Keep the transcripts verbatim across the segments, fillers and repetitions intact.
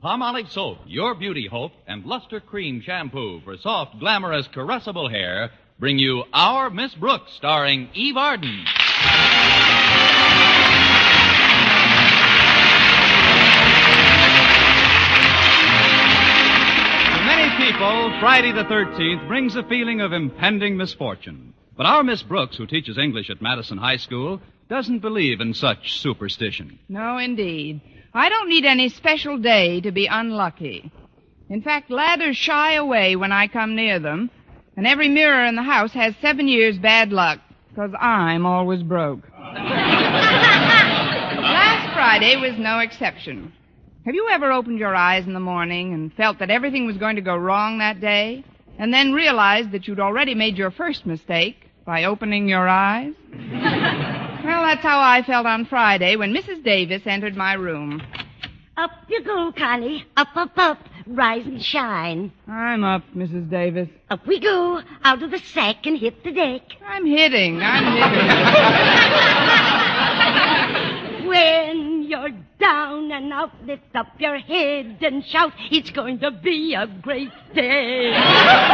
Palmolive Soap, your beauty hope, and Luster Cream Shampoo for soft, glamorous, caressable hair bring you Our Miss Brooks, starring Eve Arden. To many people, Friday the thirteenth brings a feeling of impending misfortune. But our Miss Brooks, who teaches English at Madison High School, doesn't believe in such superstition. No, indeed. I don't need any special day to be unlucky. In fact, ladders shy away when I come near them, and every mirror in the house has seven years bad luck, because I'm always broke. Last Friday was no exception. Have you ever opened your eyes in the morning and felt that everything was going to go wrong that day, and then realized that you'd already made your first mistake by opening your eyes? Well, that's how I felt on Friday when Missus Davis entered my room. Up you go, Connie. Up, up, up. Rise and shine. I'm up, Missus Davis. Up we go. Out of the sack and hit the deck. I'm hitting. I'm hitting. When you're down and out, lift up your head and shout, it's going to be a great day. Well,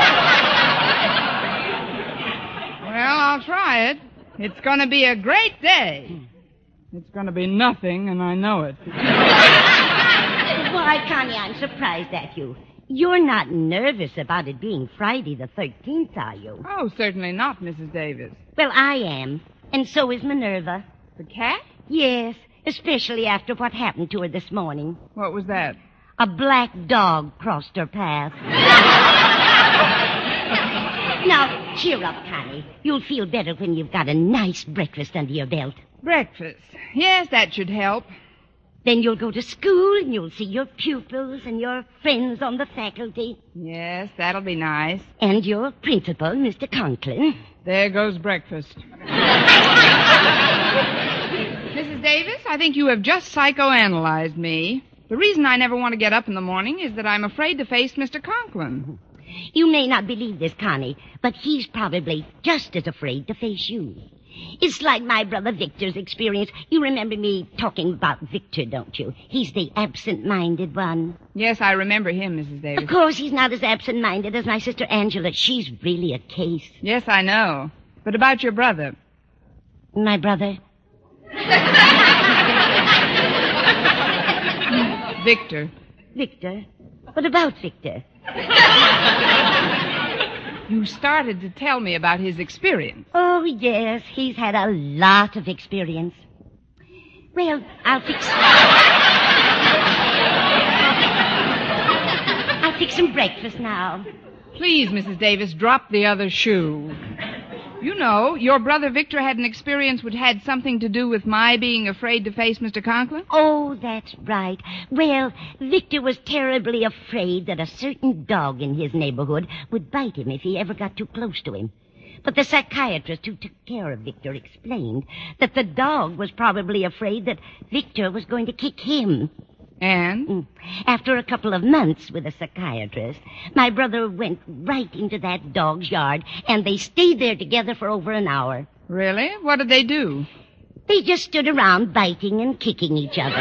I'll try it. It's going to be a great day. It's going to be nothing, and I know it. Why, Connie, I'm surprised at you. You're not nervous about it being Friday the thirteenth, are you? Oh, certainly not, Missus Davis. Well, I am. And so is Minerva. The cat? Yes, especially after what happened to her this morning. What was that? A black dog crossed her path. Now, cheer up, Connie. You'll feel better when you've got a nice breakfast under your belt. Breakfast. Yes, that should help. Then you'll go to school and you'll see your pupils and your friends on the faculty. Yes, that'll be nice. And your principal, Mister Conklin. There goes breakfast. Missus Davis, I think you have just psychoanalyzed me. The reason I never want to get up in the morning is that I'm afraid to face Mister Conklin. You may not believe this, Connie, but he's probably just as afraid to face you. It's like my brother Victor's experience. You remember me talking about Victor, don't you? He's the absent-minded one. Yes, I remember him, Missus Davis. Of course, he's not as absent-minded as my sister Angela. She's really a case. Yes, I know. But about your brother. My brother? Victor. Victor? What about Victor? You started to tell me about his experience. Oh, yes. He's had a lot of experience. Well, I'll fix... I'll fix some breakfast now. Please, Missus Davis, drop the other shoe. You know, your brother Victor had an experience which had something to do with my being afraid to face Mister Conklin. Oh, that's right. Well, Victor was terribly afraid that a certain dog in his neighborhood would bite him if he ever got too close to him. But the psychiatrist who took care of Victor explained that the dog was probably afraid that Victor was going to kick him. And? After a couple of months with a psychiatrist, my brother went right into that dog's yard, and they stayed there together for over an hour. Really? What did they do? They just stood around biting and kicking each other.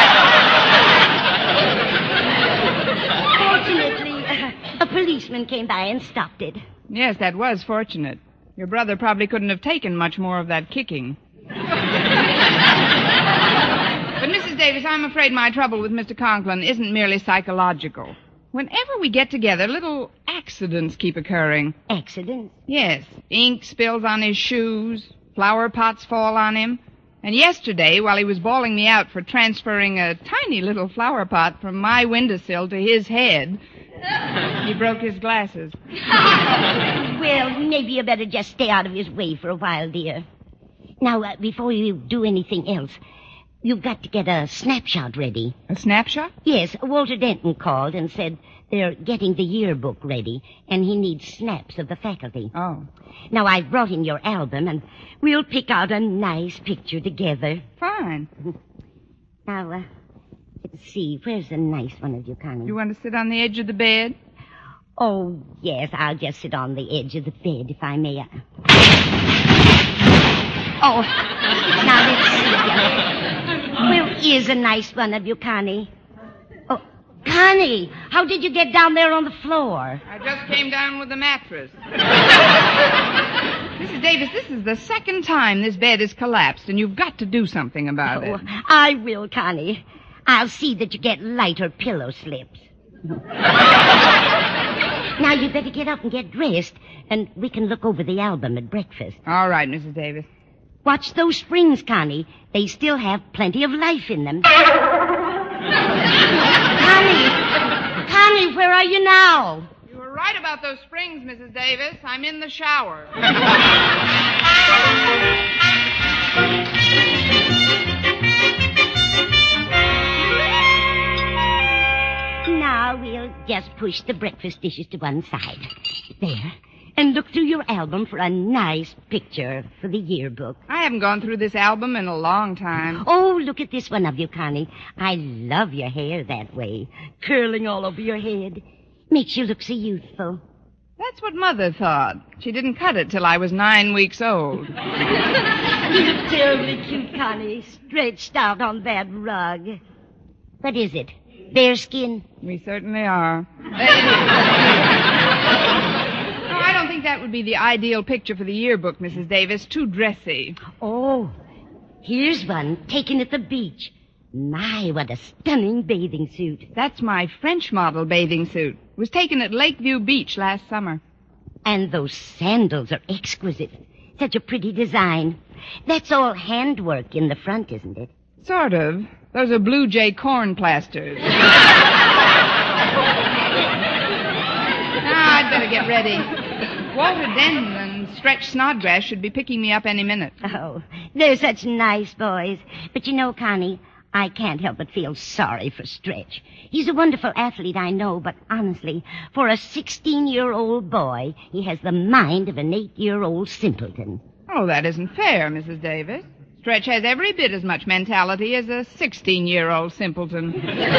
Fortunately, uh, a policeman came by and stopped it. Yes, that was fortunate. Your brother probably couldn't have taken much more of that kicking. But, Missus Davis, I'm afraid my trouble with Mister Conklin isn't merely psychological. Whenever we get together, little accidents keep occurring. Accidents? Yes. Ink spills on his shoes, flower pots fall on him. And yesterday, while he was bawling me out for transferring a tiny little flower pot from my windowsill to his head, he broke his glasses. Well, maybe you better just stay out of his way for a while, dear. Now, uh, before you do anything else, you've got to get a snapshot ready. A snapshot? Yes, Walter Denton called and said they're getting the yearbook ready, and he needs snaps of the faculty. Oh. Now, I've brought in your album, and we'll pick out a nice picture together. Fine. Now, uh, let's see. Where's a nice one of you, Connie? You want to sit on the edge of the bed? Oh, yes, I'll just sit on the edge of the bed, if I may. Oh, now let's see. Where is a nice one of you, Connie? Oh, Connie, how did you get down there on the floor? I just came down with the mattress. Missus Davis, this is the second time this bed has collapsed, and you've got to do something about Oh, it. I will, Connie. I'll see that you get lighter pillow slips. Now, you better get up and get dressed, and we can look over the album at breakfast. All right, Missus Davis. Watch those springs, Connie. They still have plenty of life in them. Connie! Connie, where are you now? You were right about those springs, Missus Davis. I'm in the shower. Now we'll just push the breakfast dishes to one side. There. And look through your album for a nice picture for the yearbook. I haven't gone through this album in a long time. Oh, look at this one of you, Connie. I love your hair that way. Curling all over your head. Makes you look so youthful. That's what Mother thought. She didn't cut it till I was nine weeks old. You look terribly cute, Connie, stretched out on that rug. What is it? Bearskin? We certainly are. No, I don't think that would be the ideal picture for the yearbook, Missus Davis. Too dressy. Oh, here's one taken at the beach. My, what a stunning bathing suit. That's my French model bathing suit. It was taken at Lakeview Beach last summer. And those sandals are exquisite. Such a pretty design. That's all handwork in the front, isn't it? Sort of. Those are Blue Jay corn plasters. Now I'd better get ready. Walter Denton and Stretch Snodgrass should be picking me up any minute. Oh, they're such nice boys. But you know, Connie, I can't help but feel sorry for Stretch. He's a wonderful athlete, I know, but honestly, for a sixteen-year-old boy, he has the mind of an eight-year-old simpleton. Oh, that isn't fair, Missus Davis. Stretch has every bit as much mentality as a sixteen-year-old simpleton.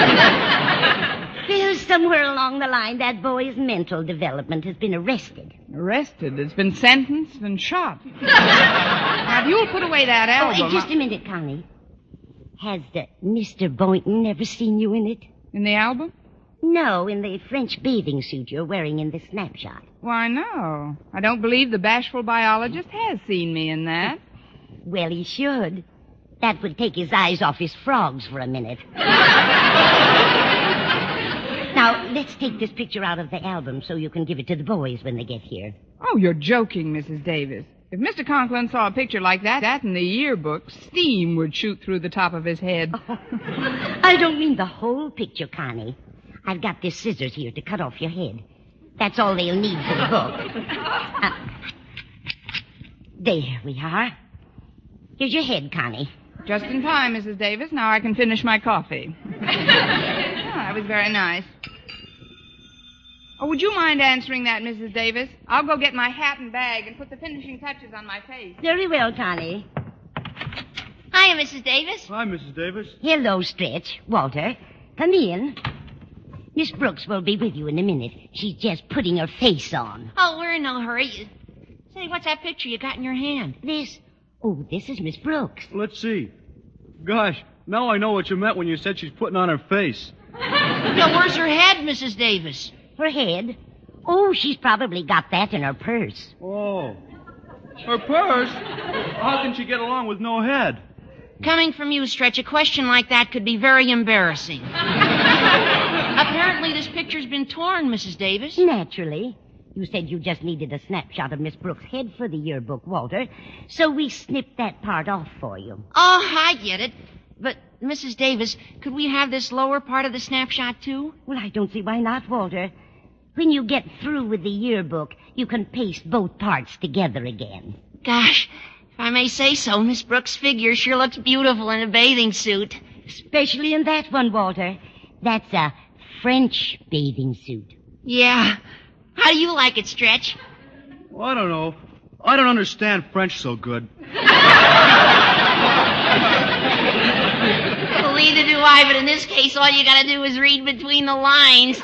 Well, somewhere along the line, that boy's mental development has been arrested. Arrested? It's been sentenced and shot. Now, if you'll put away that album... Oh, just a minute, Connie. Has uh, Mister Boynton ever seen you in it? In the album? No, in the French bathing suit you're wearing in the snapshot. Why, no. I don't believe the bashful biologist has seen me in that. Well, he should. That would take his eyes off his frogs for a minute. Now, let's take this picture out of the album so you can give it to the boys when they get here. Oh, you're joking, Missus Davis. If Mister Conklin saw a picture like that, that in the yearbook, steam would shoot through the top of his head. Oh, I don't mean the whole picture, Connie. I've got this scissors here to cut off your head. That's all they'll need for the book. Uh, there we are. Here's your head, Connie. Just in time, Missus Davis. Now I can finish my coffee. Oh, that was very nice. Oh, would you mind answering that, Missus Davis? I'll go get my hat and bag and put the finishing touches on my face. Very well, Connie. Hiya, Missus Davis. Hi, Missus Davis. Hello, Stretch. Walter, come in. Miss Brooks will be with you in a minute. She's just putting her face on. Oh, we're in no hurry. Say, what's that picture you got in your hand? This... Oh, this is Miss Brooks. Let's see. Gosh, now I know what you meant when you said she's putting on her face. Now, where's her head, Missus Davis? Her head? Oh, she's probably got that in her purse. Oh. Her purse? How can she get along with no head? Coming from you, Stretch, a question like that could be very embarrassing. Apparently, this picture's been torn, Missus Davis. Naturally. You said you just needed a snapshot of Miss Brooks' head for the yearbook, Walter, so we snipped that part off for you. Oh, I get it. But, Missus Davis, could we have this lower part of the snapshot, too? Well, I don't see why not, Walter. When you get through with the yearbook, you can paste both parts together again. Gosh, if I may say so, Miss Brooks' figure sure looks beautiful in a bathing suit. Especially in that one, Walter. That's a French bathing suit. Yeah. How do you like it, Stretch? Well, I don't know. I don't understand French so good. Well, neither do I, but in this case, all you gotta do is read between the lines.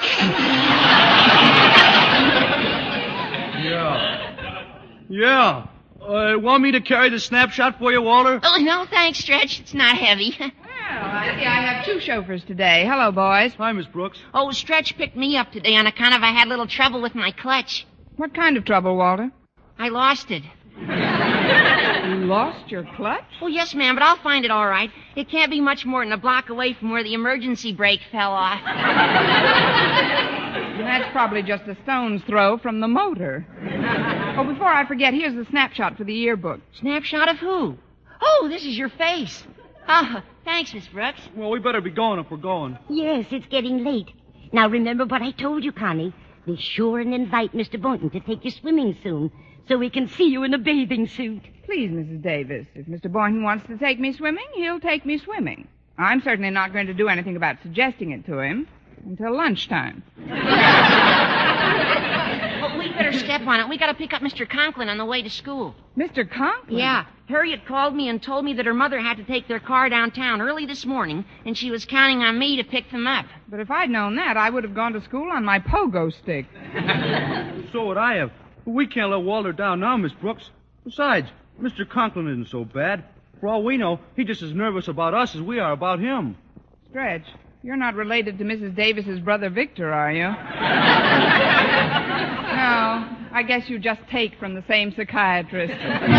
Yeah. Yeah. Uh, want me to carry the snapshot for you, Walter? Oh, no, thanks, Stretch. It's not heavy. Well, I see I have two chauffeurs today. Hello, boys. Hi, Miss Brooks. Oh, Stretch picked me up today on account of I had a little trouble with my clutch. What kind of trouble, Walter? I lost it. You lost your clutch? Oh, yes, ma'am, but I'll find it all right. It can't be much more than a block away from where the emergency brake fell off. That's probably just a stone's throw from the motor. Oh, before I forget, here's the snapshot for the yearbook. Snapshot of who? Oh, this is your face. Oh, thanks, Miss Brooks. Well, we better be going if we're going. Yes, it's getting late. Now, remember what I told you, Connie. Be sure and invite Mister Boynton to take you swimming soon, so we can see you in a bathing suit. Please, Missus Davis, if Mister Boynton wants to take me swimming, he'll take me swimming. I'm certainly not going to do anything about suggesting it to him until lunchtime. Well, we better step on it. We got to pick up Mister Conklin on the way to school. Mister Conklin? Yeah. Harriet called me and told me that her mother had to take their car downtown early this morning, and she was counting on me to pick them up. But if I'd known that, I would have gone to school on my pogo stick. So would I have. We can't let Walter down now, Miss Brooks. Besides, Mister Conklin isn't so bad. For all we know, he's just as nervous about us as we are about him. Stretch, you're not related to Missus Davis's brother Victor, are you? No, I guess you just take from the same psychiatrist.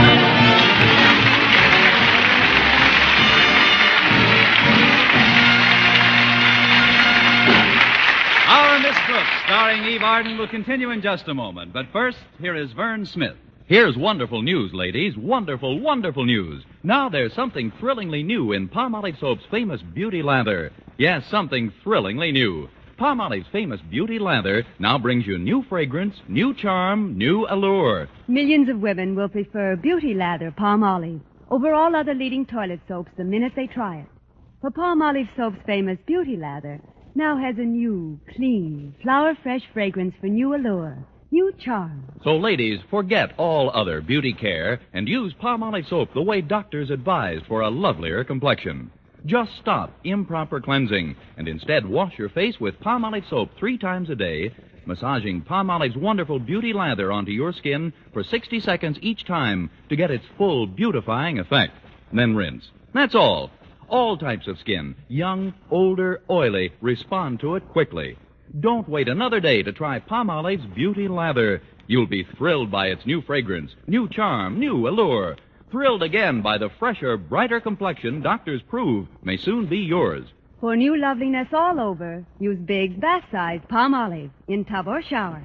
Our Miss Brooks, starring Eve Arden, will continue in just a moment. But first, here is Vern Smith. Here's wonderful news, ladies. Wonderful, wonderful news. Now there's something thrillingly new in Palmolive Soap's famous Beauty Lather. Yes, something thrillingly new. Palmolive's famous Beauty Lather now brings you new fragrance, new charm, new allure. Millions of women will prefer Beauty Lather Palmolive over all other leading toilet soaps the minute they try it. For Palmolive Soap's famous Beauty Lather now has a new, clean, flower-fresh fragrance for new allure, new charm. So, ladies, forget all other beauty care and use Palmolive Soap the way doctors advise for a lovelier complexion. Just stop improper cleansing and instead wash your face with Palmolive Soap three times a day, massaging Palmolive's wonderful Beauty Lather onto your skin for sixty seconds each time to get its full beautifying effect. Then rinse. That's all. All types of skin, young, older, oily, respond to it quickly. Don't wait another day to try Palmolive's Beauty Lather. You'll be thrilled by its new fragrance, new charm, new allure. Thrilled again by the fresher, brighter complexion doctors prove may soon be yours. For new loveliness all over, use big bath-size Palmolive in tub or shower.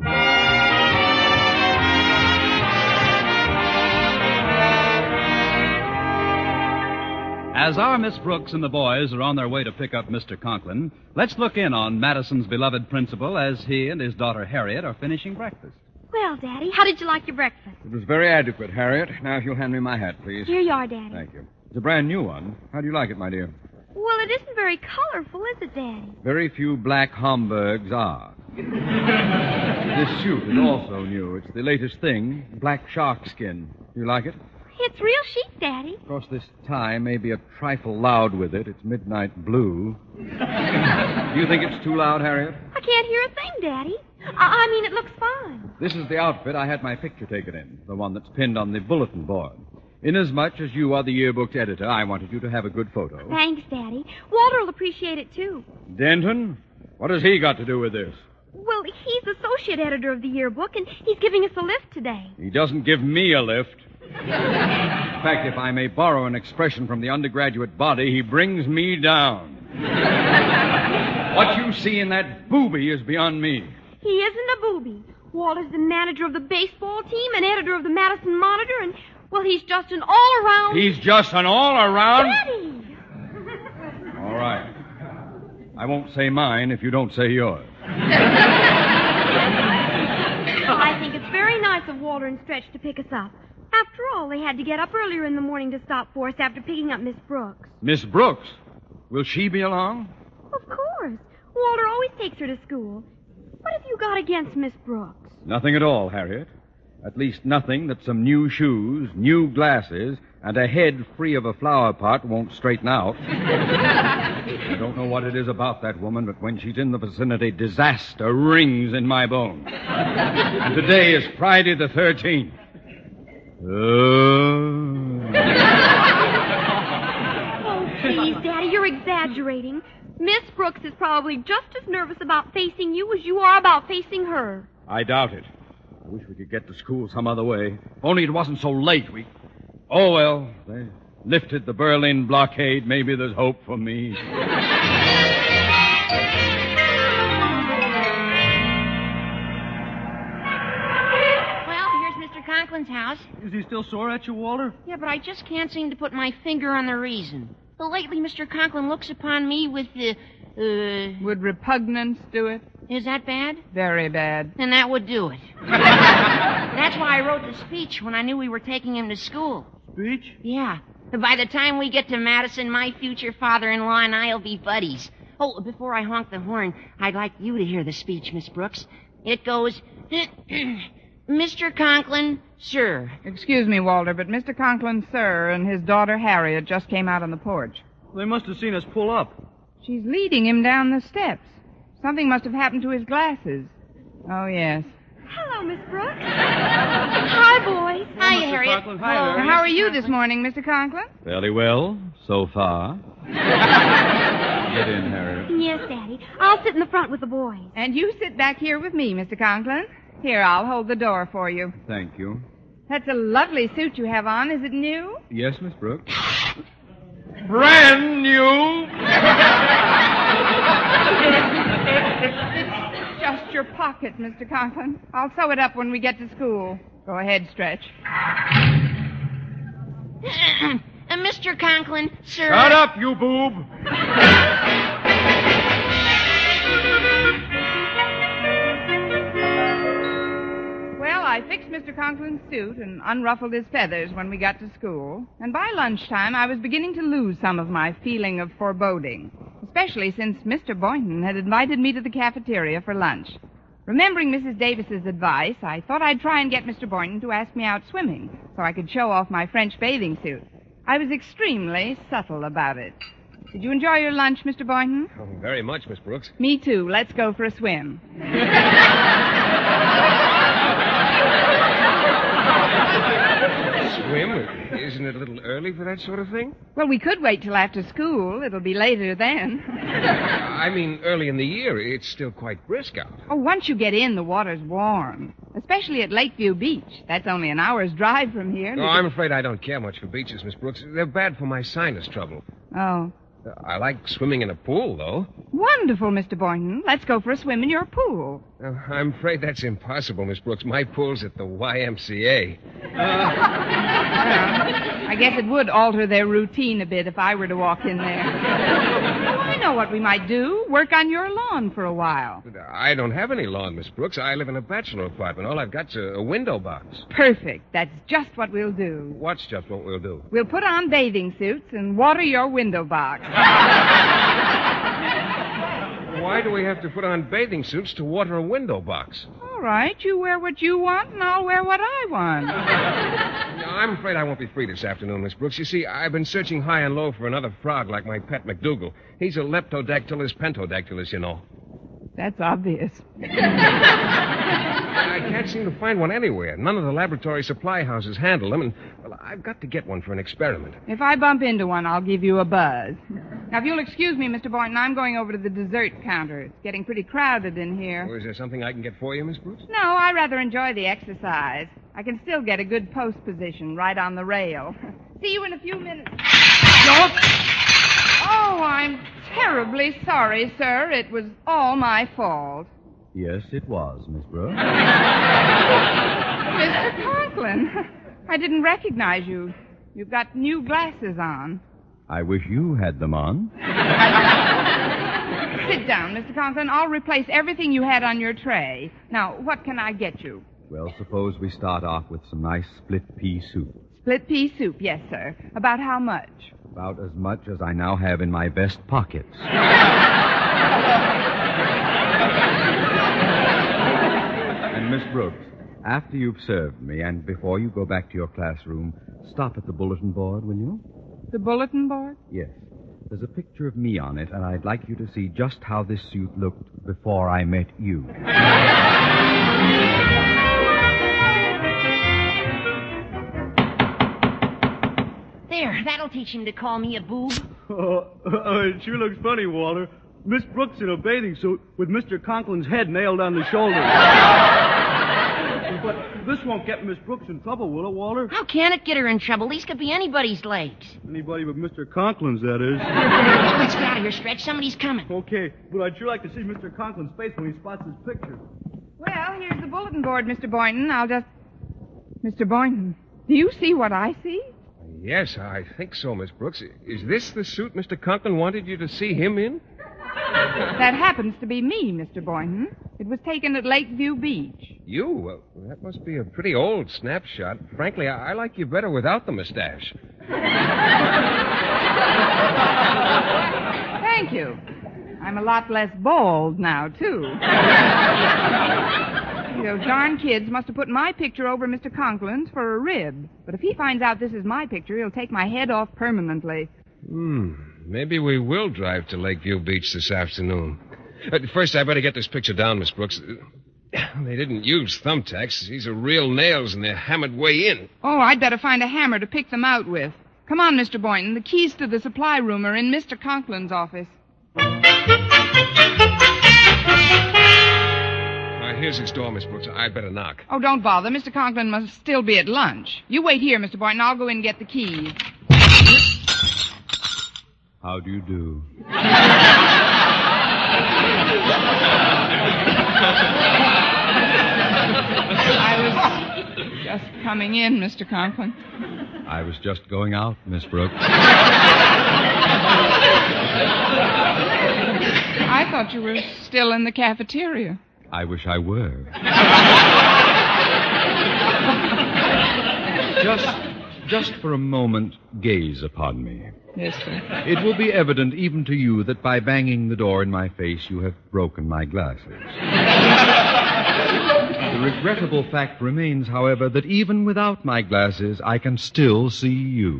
As our Miss Brooks and the boys are on their way to pick up Mister Conklin, let's look in on Madison's beloved principal as he and his daughter Harriet are finishing breakfast. Well, Daddy, how did you like your breakfast? It was very adequate, Harriet. Now, if you'll hand me my hat, please. Here you are, Daddy. Thank you. It's a brand new one. How do you like it, my dear? Well, it isn't very colorful, is it, Daddy? Very few black Homburgs are. This suit is also new. It's the latest thing, black shark skin. Do you like it? It's real chic, Daddy. Of course, this tie may be a trifle loud with it. It's midnight blue. Do you think it's too loud, Harriet? I can't hear a thing, Daddy. I, I mean, it looks fine. This is the outfit I had my picture taken in, the one that's pinned on the bulletin board. Inasmuch as you are the yearbook's editor, I wanted you to have a good photo. Thanks, Daddy. Walter will appreciate it, too. Denton? What has he got to do with this? Well, he's associate editor of the yearbook, and he's giving us a lift today. He doesn't give me a lift. In fact, if I may borrow an expression from the undergraduate body, he brings me down. What you see in that booby is beyond me. He isn't a booby. Walter's the manager of the baseball team and editor of the Madison Monitor, and, well, he's just an all-around... He's just an all-around... Daddy! All right. I won't say mine if you don't say yours. I think it's very nice of Walter and Stretch to pick us up. After all, they had to get up earlier in the morning to stop for us after picking up Miss Brooks. Miss Brooks? Will she be along? Of course. Walter always takes her to school. What have you got against Miss Brooks? Nothing at all, Harriet. At least nothing that some new shoes, new glasses, and a head free of a flower pot won't straighten out. I don't know what it is about that woman, but when she's in the vicinity, disaster rings in my bones. And today is Friday the thirteenth. Uh... Oh, please, Daddy, you're exaggerating. Miss Brooks is probably just as nervous about facing you as you are about facing her. I doubt it. I wish we could get to school some other way. If only it wasn't so late. We... Oh, well, they lifted the Berlin blockade. Maybe there's hope for me. Conklin's house. Is he still sore at you, Walter? Yeah, but I just can't seem to put my finger on the reason. Well, lately, Mister Conklin looks upon me with the, uh... Would repugnance do it? Is that bad? Very bad. Then that would do it. That's why I wrote the speech when I knew we were taking him to school. Speech? Yeah. By the time we get to Madison, my future father-in-law and I'll be buddies. Oh, before I honk the horn, I'd like you to hear the speech, Miss Brooks. It goes... Mister Conklin, sir. Excuse me, Walter, but Mister Conklin, sir, and his daughter Harriet just came out on the porch. They must have seen us pull up. She's leading him down the steps. Something must have happened to his glasses. Oh, yes. Hello, Miss Brooks. Hi, boys. Hi, Mister Harriet. Conklin. Hi, Hello. Harriet. How are you this morning, Mister Conklin? Fairly well, so far. Get in, Harriet. Yes, Daddy. I'll sit in the front with the boys. And you sit back here with me, Mister Conklin. Here, I'll hold the door for you. Thank you. That's a lovely suit you have on. Is it new? Yes, Miss Brooks. Brand new. It's just your pocket, Mister Conklin. I'll sew it up when we get to school. Go ahead, Stretch. uh, Mister Conklin, sir... Shut up, you boob. I fixed Mister Conklin's suit and unruffled his feathers when we got to school. And by lunchtime, I was beginning to lose some of my feeling of foreboding, especially since Mister Boynton had invited me to the cafeteria for lunch. Remembering Missus Davis's advice, I thought I'd try and get Mister Boynton to ask me out swimming so I could show off my French bathing suit. I was extremely subtle about it. Did you enjoy your lunch, Mister Boynton? Oh, very much, Miss Brooks. Me too. Let's go for a swim. Swim? Isn't it a little early for that sort of thing? Well, we could wait till after school. It'll be later then. I mean, early in the year. It's still quite brisk out. Oh, once you get in, the water's warm. Especially at Lakeview Beach. That's only an hour's drive from here. No, I'm afraid I don't care much for beaches, Miss Brooks. They're bad for my sinus trouble. Oh. I like swimming in a pool, though. Wonderful, Mister Boynton. Let's go for a swim in your pool. Uh, I'm afraid that's impossible, Miss Brooks. My pool's at the Y M C A. Well, I guess it would alter their routine a bit if I were to walk in there. Oh, I know what we might do. Work on your lawn for a while. But I don't have any lawn, Miss Brooks. I live in a bachelor apartment. All I've got's a, a window box. Perfect. That's just what we'll do. What's just what we'll do? We'll put on bathing suits and water your window box. Why do we have to put on bathing suits to water a window box? All right. You wear what you want, and I'll wear what I want. I'm afraid I won't be free this afternoon, Miss Brooks. You see, I've been searching high and low for another frog like my pet McDougal. He's a Leptodactylus pentodactylus, you know. That's obvious. I can't seem to find one anywhere. None of the laboratory supply houses handle them, and, well, I've got to get one for an experiment. If I bump into one, I'll give you a buzz. Now, if you'll excuse me, Mister Boynton, I'm going over to the dessert counter. It's getting pretty crowded in here. Oh, is there something I can get for you, Miss Brooks? No, I rather enjoy the exercise. I can still get a good post position right on the rail. See you in a few minutes. Don't! Oh, I'm terribly sorry, sir. It was all my fault. Yes, it was, Miss Brooks. Mister Conklin, I didn't recognize you. You've got new glasses on. I wish you had them on. Sit down, Mister Conklin. I'll replace everything you had on your tray. Now, what can I get you? Well, suppose we start off with some nice split pea soup. Split pea soup, yes, sir. About how much? About as much as I now have in my vest pockets. And Miss Brooks, after you've served me and before you go back to your classroom, stop at the bulletin board, will you? The bulletin board? Yes. There's a picture of me on it, and I'd like you to see just how this suit looked before I met you. There, That'll teach him to call me a boob. Oh, it sure looks funny, Walter. Miss Brooks in a bathing suit with Mister Conklin's head nailed on the shoulder. But this won't get Miss Brooks in trouble, will it, Walter? How can it get her in trouble? These could be anybody's legs. Anybody but Mister Conklin's, that is. Let's get out of here, Stretch. Somebody's coming. Okay, but I'd sure like to see Mister Conklin's face when he spots his picture. Well, here's the bulletin board, Mister Boynton. I'll just... Mister Boynton, do you see what I see? Yes, I think so, Miss Brooks. Is this the suit Mister Conklin wanted you to see him in? That happens to be me, Mister Boynton. It was taken at Lakeview Beach. You? Well, that must be a pretty old snapshot. Frankly, I, I like you better without the mustache. Thank you. I'm a lot less bald now, too. Those darn kids must have put my picture over Mister Conklin's for a rib. But if he finds out this is my picture, he'll take my head off permanently. Hmm. Maybe we will drive to Lakeview Beach this afternoon. Uh, first, I better get this picture down, Miss Brooks. They didn't use thumbtacks. These are real nails, and they're hammered way in. Oh, I'd better find a hammer to pick them out with. Come on, Mister Boynton. The keys to the supply room are in Mister Conklin's office. Uh, here's his door, Miss Brooks. I'd better knock. Oh, don't bother. Mister Conklin must still be at lunch. You wait here, Mister Boynton. I'll go in and get the keys. How do you do? I was just coming in, Mister Conklin. I was just going out, Miss Brooks. I thought you were still in the cafeteria. I wish I were. just, just for a moment, gaze upon me. Yes, sir. It will be evident even to you that by banging the door in my face, you have broken my glasses. The regrettable fact remains, however, that even without my glasses, I can still see you.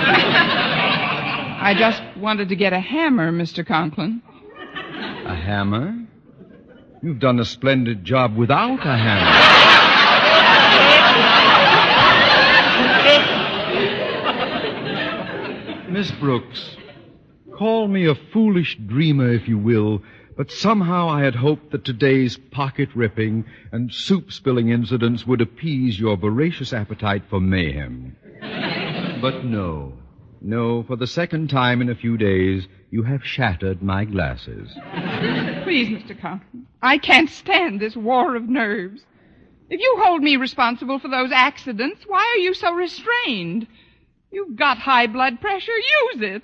I just wanted to get a hammer, Mister Conklin. A hammer? You've done a splendid job without a hammer. Miss Brooks, call me a foolish dreamer if you will, but somehow I had hoped that today's pocket-ripping and soup-spilling incidents would appease your voracious appetite for mayhem. But no, no, for the second time in a few days, you have shattered my glasses. Please, Mister Conklin, I can't stand this war of nerves. If you hold me responsible for those accidents, why are you so restrained? You've got high blood pressure. Use it.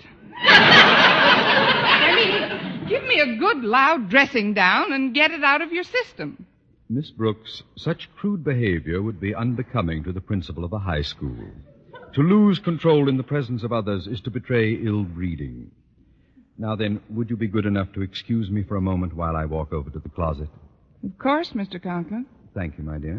I mean, give me a good, loud dressing down and get it out of your system. Miss Brooks, such crude behavior would be unbecoming to the principal of a high school. To lose control in the presence of others is to betray ill breeding. Now then, would you be good enough to excuse me for a moment while I walk over to the closet? Of course, Mister Conklin. Thank you, my dear.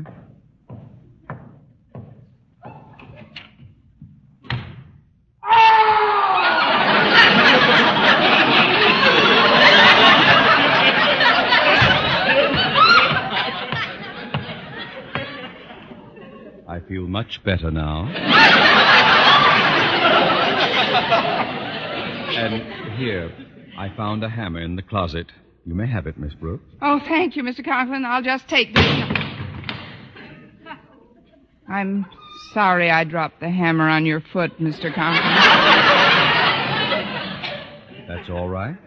I feel much better now. And here, I found a hammer in the closet. You may have it, Miss Brooks. Oh, thank you, Mister Conklin. I'll just take this. I'm sorry I dropped the hammer on your foot, Mister Conklin. That's all right.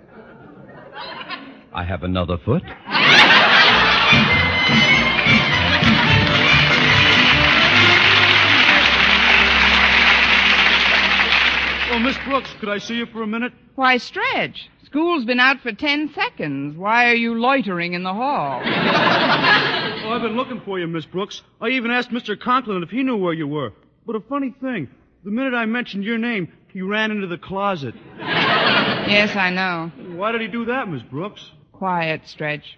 I have another foot. Oh, Miss Brooks, could I see you for a minute? Why, Stretch, school's been out for ten seconds. Why are you loitering in the hall? Oh, I've been looking for you, Miss Brooks. I even asked Mister Conklin if he knew where you were. But a funny thing, the minute I mentioned your name, he ran into the closet. Yes, I know. Why did he do that, Miss Brooks? Quiet, Stretch.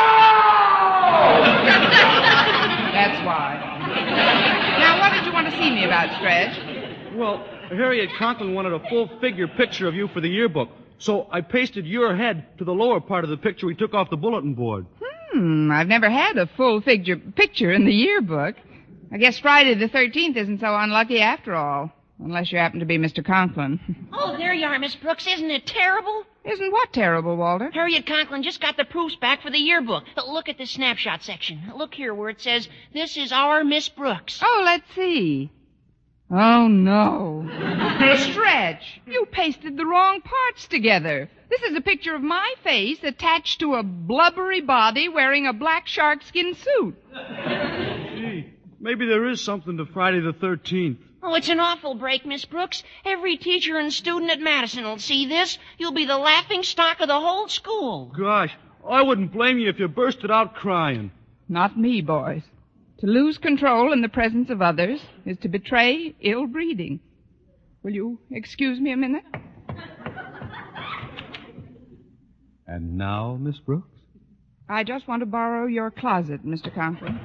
That's why. Now, what did you want to see me about, Stretch? Well, Harriet Conklin wanted a full-figure picture of you for the yearbook, so I pasted your head to the lower part of the picture we took off the bulletin board. Hmm, I've never had a full-figure picture in the yearbook. I guess Friday the thirteenth isn't so unlucky after all. Unless you happen to be Mister Conklin. Oh, there you are, Miss Brooks. Isn't it terrible? Isn't what terrible, Walter? Harriet Conklin just got the proofs back for the yearbook. Look at the snapshot section. Look here where it says, "This is our Miss Brooks." Oh, let's see. Oh, no. Stretch, you pasted the wrong parts together. This is a picture of my face attached to a blubbery body wearing a black sharkskin suit. Gee, maybe there is something to Friday the thirteenth. Oh, it's an awful break, Miss Brooks. Every teacher and student at Madison will see this. You'll be the laughing stock of the whole school. Gosh, I wouldn't blame you if you bursted out crying. Not me, boys. To lose control in the presence of others is to betray ill breeding. Will you excuse me a minute? And now, Miss Brooks? I just want to borrow your closet, Mister Conklin.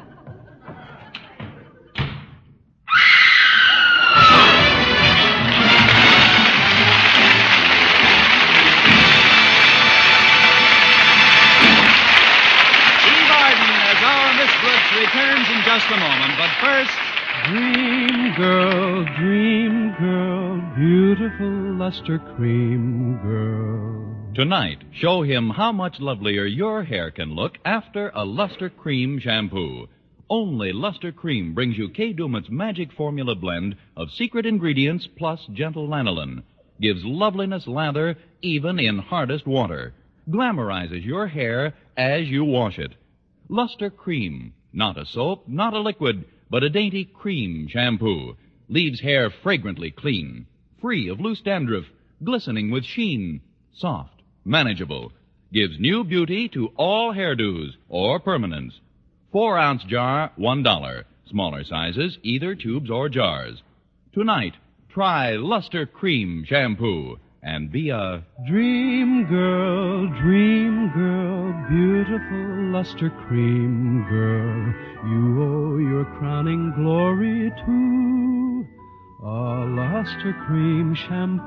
Returns in just a moment, but first... Dream girl, dream girl, beautiful luster cream girl. Tonight, show him how much lovelier your hair can look after a Luster Cream shampoo. Only Luster Cream brings you Kay Daumit's magic formula blend of secret ingredients plus gentle lanolin. Gives loveliness lather even in hardest water. Glamorizes your hair as you wash it. Luster Cream. Not a soap, not a liquid, but a dainty cream shampoo. Leaves hair fragrantly clean, free of loose dandruff, glistening with sheen, soft, manageable. Gives new beauty to all hairdos or permanents. Four ounce jar, one dollar. Smaller sizes, either tubes or jars. Tonight, try Luster Cream shampoo and be a dream girl, dream girl, beautiful luster cream girl. You owe your crowning glory to a luster cream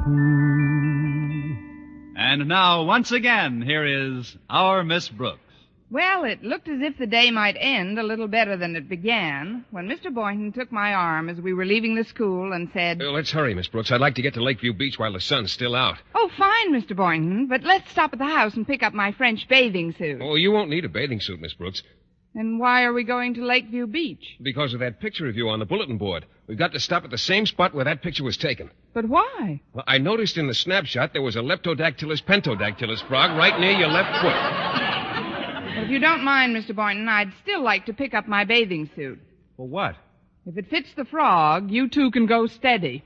shampoo. And now, once again, here is our Miss Brooks. Well, it looked as if the day might end a little better than it began when Mister Boynton took my arm as we were leaving the school and said... Uh, let's hurry, Miss Brooks. I'd like to get to Lakeview Beach while the sun's still out. Oh, fine, Mister Boynton, but let's stop at the house and pick up my French bathing suit. Oh, you won't need a bathing suit, Miss Brooks. And why are we going to Lakeview Beach? Because of that picture of you on the bulletin board. We've got to stop at the same spot where that picture was taken. But why? Well, I noticed in the snapshot there was a Leptodactylus pentodactylus frog right near your left foot. Well, if you don't mind, Mister Boynton, I'd still like to pick up my bathing suit. For what? If it fits the frog, you two can go steady.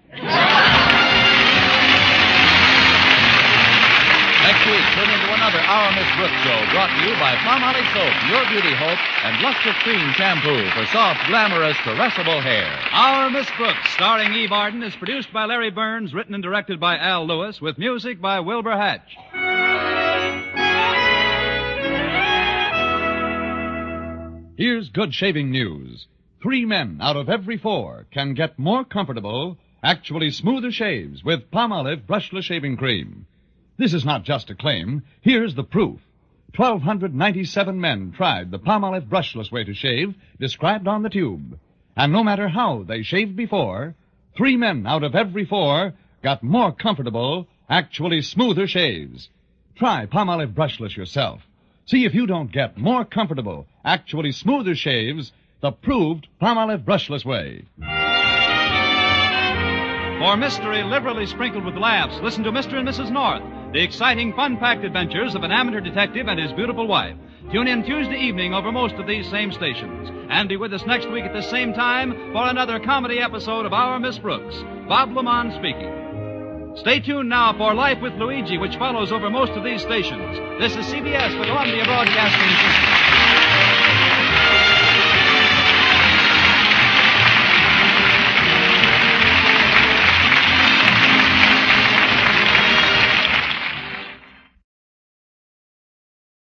Next week, tune into another Our Miss Brooks show brought to you by Palmolive Soap, Your Beauty Hope, and Luster Cream Shampoo for soft, glamorous, caressable hair. Our Miss Brooks, starring Eve Arden, is produced by Larry Burns, written and directed by Al Lewis, with music by Wilbur Hatch. Here's good shaving news. Three men out of every four can get more comfortable, actually smoother shaves with Palmolive Brushless Shaving Cream. This is not just a claim. Here's the proof. twelve ninety-seven men tried the Palmolive brushless way to shave described on the tube. And no matter how they shaved before, three men out of every four got more comfortable, actually smoother shaves. Try Palmolive brushless yourself. See if you don't get more comfortable, actually smoother shaves the proved Palmolive brushless way. For mystery liberally sprinkled with laughs, listen to Mister and Missus North, the exciting, fun-packed adventures of an amateur detective and his beautiful wife. Tune in Tuesday evening over most of these same stations. And be with us next week at the same time for another comedy episode of Our Miss Brooks. Bob Lamont speaking. Stay tuned now for Life with Luigi, which follows over most of these stations. This is C B S, the Columbia Broadcasting System.